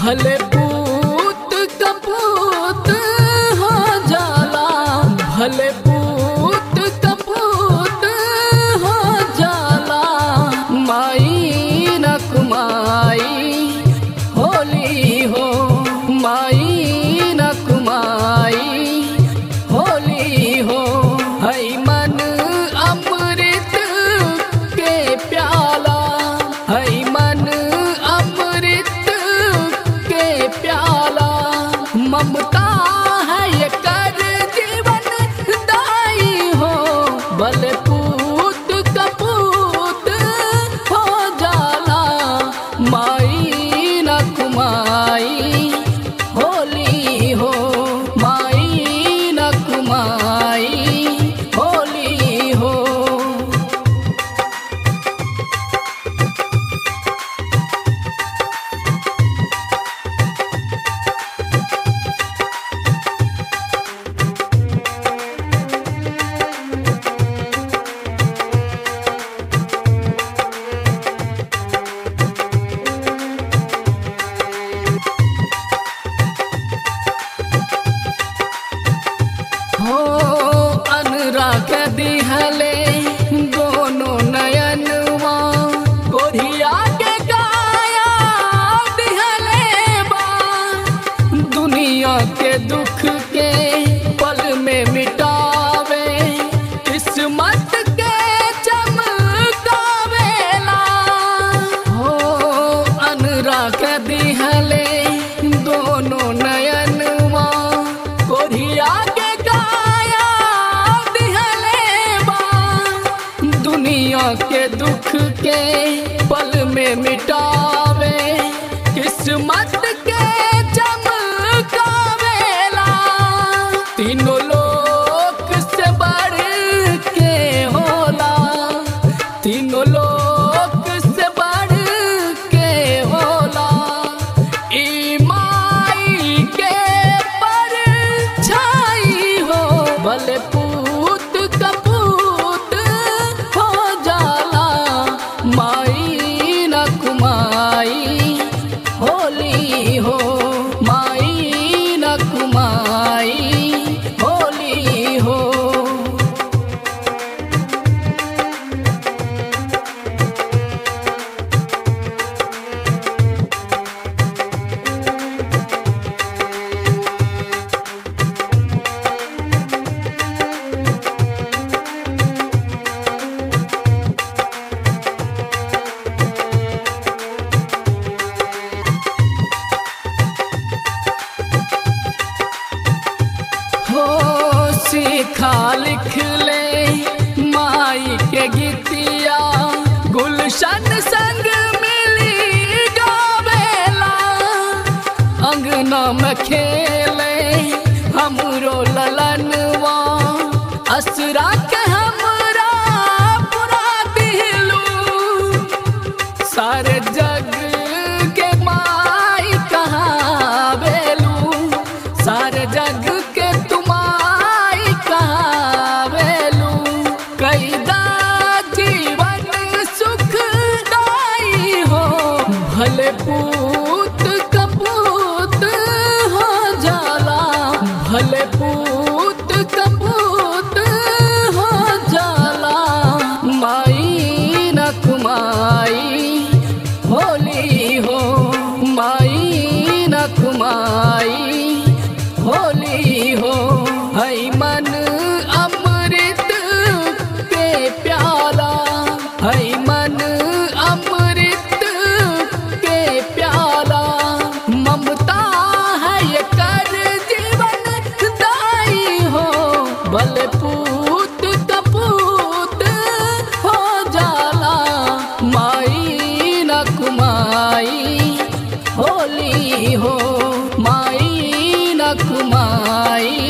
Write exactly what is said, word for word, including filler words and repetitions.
भले पूत कपूत हो जाला, भले पूत कपूत हो जाला। माई न कुमाई होली हो, माई न कुमाई होली हो। है मन अमृत के प्याला, है मन अमृत के प्याला। ममता है ये कर जीवन दाई हो, भले पूत कपूत हो जाला। माई न कुमाई होली हो, माई न कुमाई होली हो। हो अनुराग दिहले दोनों नयनवा, कोरिया के गाया दिहले बा। दुनिया के दुख के पल में मिटावे, किस्मत के चमकावेला। हो अनुराग दिहले दोनों नयनवा, कोरिया के के दुख के पल में मिटावे, किस्मत के चमकावेला। तीनों लोक से बढ़ के होला, तीनों लोक से बढ़ के होला। ई माई के परछाई हो, भले पूत कपूत हो जाला। माई न कुमाई होली हो, माई न कुमाई होली हो। हो सीखा लिख ले माई के गीतिया, गुलशन संग मिली गावेला। अंगना में खेले हमरो ललनवा, असरा के हमरा पुरा दिलू। सारे जग के माई कहावेलू, सारे जग के तुमाई कहावेलू। कैदा जीवन सुखदाई हो, भले पूत कपूत हो जाला, भले पूत कपूत हो जाला। माई न कुमाई होली हो, माई न कुमाई होली हो। है मन अमृत के प्याला, है मन अमृत के प्याला। ममता है ये कर जीवन दाई हो, भले पूत कपूत हो जाला। माई न कुमाई होली हो, माई न कुमाई